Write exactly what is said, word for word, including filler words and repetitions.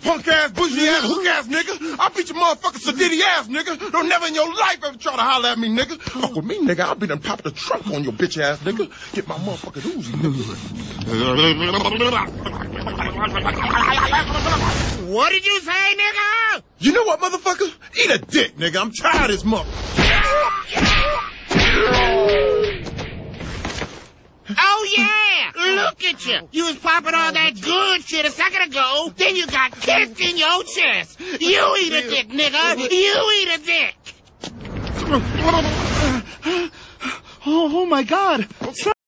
punk ass, bougie ass, hook ass nigga. I'll beat your motherfucking sedity ass nigga. Don't never in your life ever try to holler at me, nigga. Fuck with me, nigga. I'll be done pop the trunk on your bitch ass nigga. Get my motherfucking Uzi, nigga. What did you say, nigga? You know what, motherfucker? Eat a dick, nigga. I'm tired of this mother. Oh, yeah! Look at you! You was popping all that good shit a second ago, then you got kicked in your chest! You eat a dick, nigga! You eat a dick! Oh, oh my God!